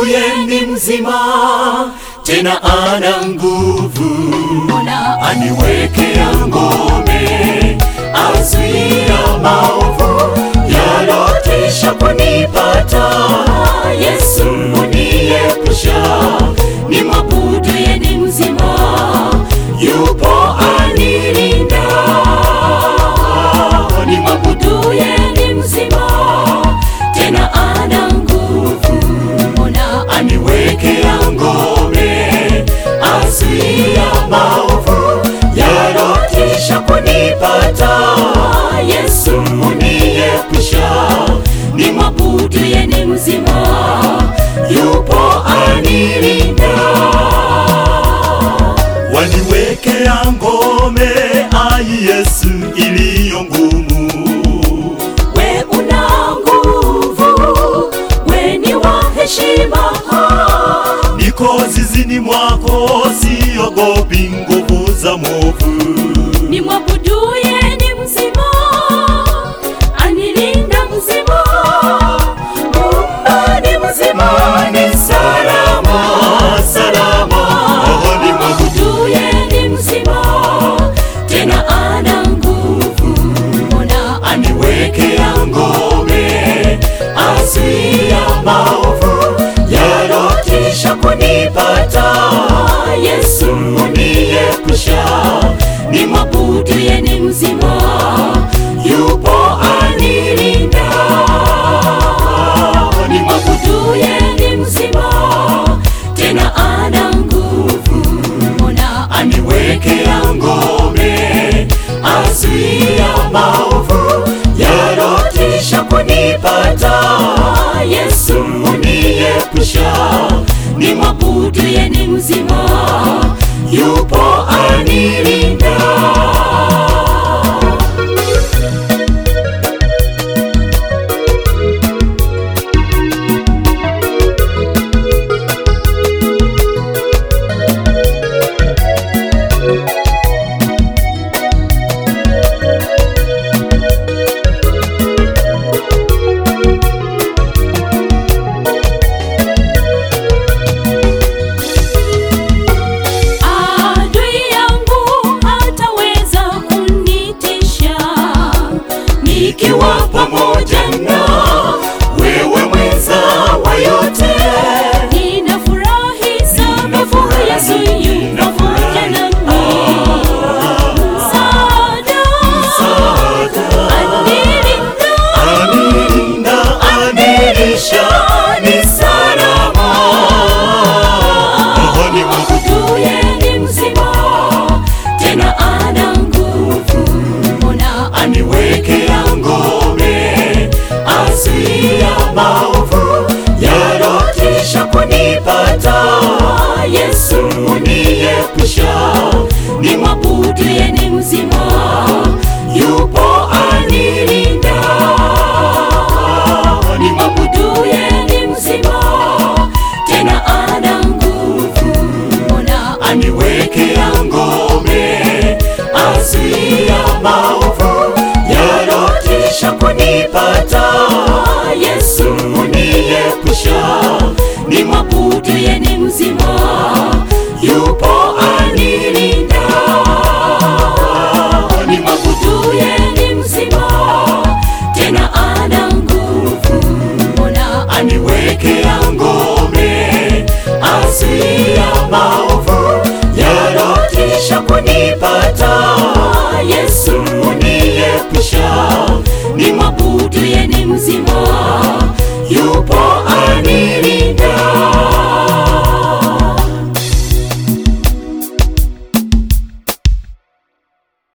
ni mzima, tena ana nguvu. Aniwekea ngome, azuia maovu yalotisha kunipata. Yesu uniepusha, ni mwabudu yeye ni mzima, yupo anilinda. Ni mwabudu yeye ni mzima, tena ana nguvu. Aniwekea ngome, azuia maovu yalotisha kunipata. Yesu uniepusha, ni mwabudu yeye ni mzima, yupo anilinda. Waniwekea ngome, ai Yesu iliyo ngumu. We una nguvu, we ni wa heshima. Niko zizini mwako, siogopi nguvu za mwovu. Ni mwabudu yeye ni mzima, anilinda mzima. Ni mzima, ni salama, salama. Ni mwabudu yeye ni mzima, tena ana nguvu. Aniwekea ngome, azuia maovu yalotisha kunipata. Yesu uniepusha, ni mwabudu yeye ni mzima, yupo anilinda. Ni mwabudu yeye ni mzima, tena ana nguvu. Aniwekea ngome, azuia maovu yalotisha kunipata. Yesu uniepusha, ni mwabudu yeye ni mzima, yupo anilinda. Nikiwa pamoja na wewe mweza wa yote, ninafurahi sana. Yesu yupo pamoja nami. Msaada, anilinda, anilisha, ni salama. Ni mwabudu yeye ni mzima, tena ana nguvu. Aniwekea ngome, azuia maovu yalotisha kunipata. Yesu uniepusha, ni mwabudu yeye ni mzima, yupo anilinda. Ni mwabudu yeye ni mzima, tena ana nguvu. Aniwekea ngome, azuia maovu yalotisha kunipata. Yesu uniepusha, ni mwabudu yeye ni mzima, yupo